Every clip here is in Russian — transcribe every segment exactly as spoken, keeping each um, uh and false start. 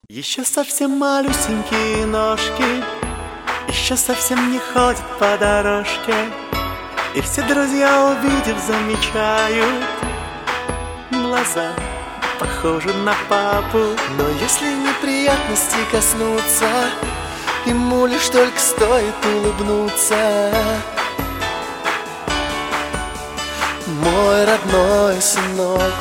Еще совсем малюсенькие ножки, еще совсем не ходят по дорожке, и все друзья, увидев, замечают: глаза похожи на папу. Но если неприятности коснуться, ему лишь только стоит улыбнуться. Мой родной сынок,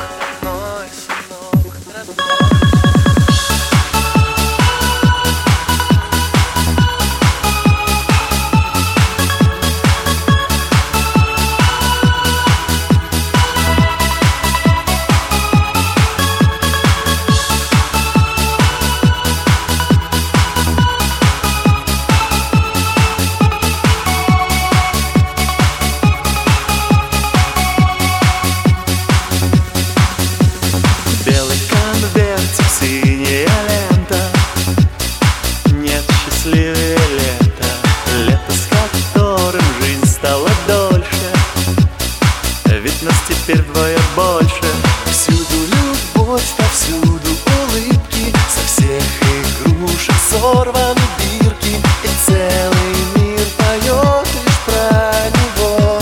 теперь вдвое больше. Всюду любовь, повсюду улыбки, со всех игрушек сорваны бирки, и целый мир поет лишь про него.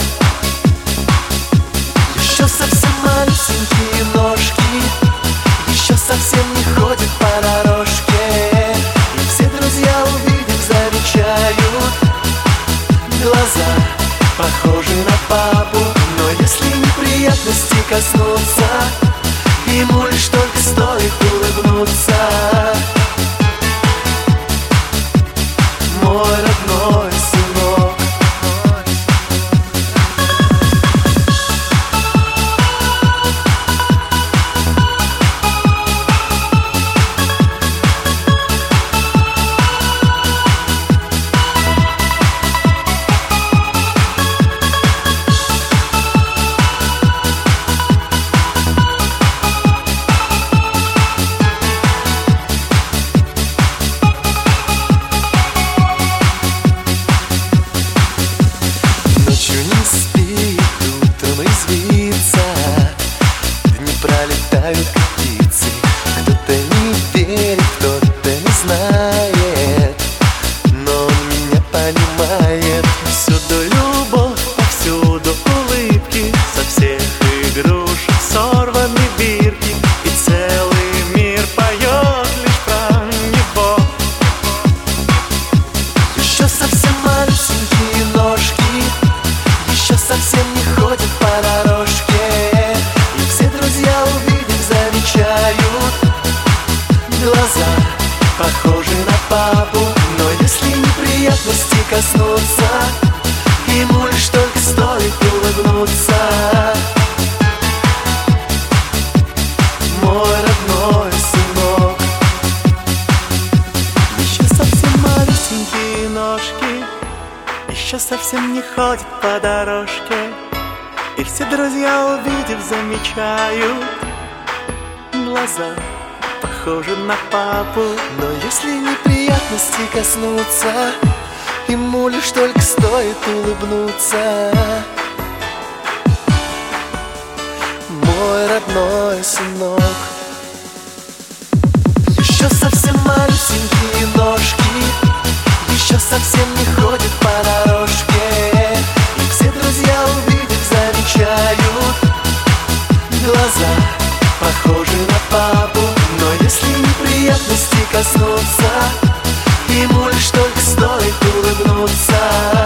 Еще совсем малюсенькие ножки, еще совсем не ходят по дорожке, и все друзья, увидев, замечают: глаза похожи на папу. Но если неприятности коснуться, ему лишь только стоит улыбнуться. Мой родной сынок. Пролетают как птицы, кто-то не верит, кто-то не знает, но он меня понимает. Всюду любовь, повсюду улыбки, со всех игрушек сорваны бирки, и целый мир поет лишь про него. Еще совсем малюсенькие ножки, еще совсем не ходят по дорожке, глаза похожи на папу. Но если неприятности коснуться, ему лишь только стоит улыбнуться. Мой родной сынок. Еще совсем малюсенькие ножки, еще совсем не ходят по дорожке, и все друзья, увидев, замечают: глаза похожи на папу. Но если неприятности коснуться, ему лишь только стоит улыбнуться. Мой родной сынок. Еще совсем малюсенькие ножки, еще совсем не ходят по дорожке, и все друзья, увидев, замечают: глаза похожи на папу. Но если неприятности коснуться, ему лишь только стоит улыбнуться.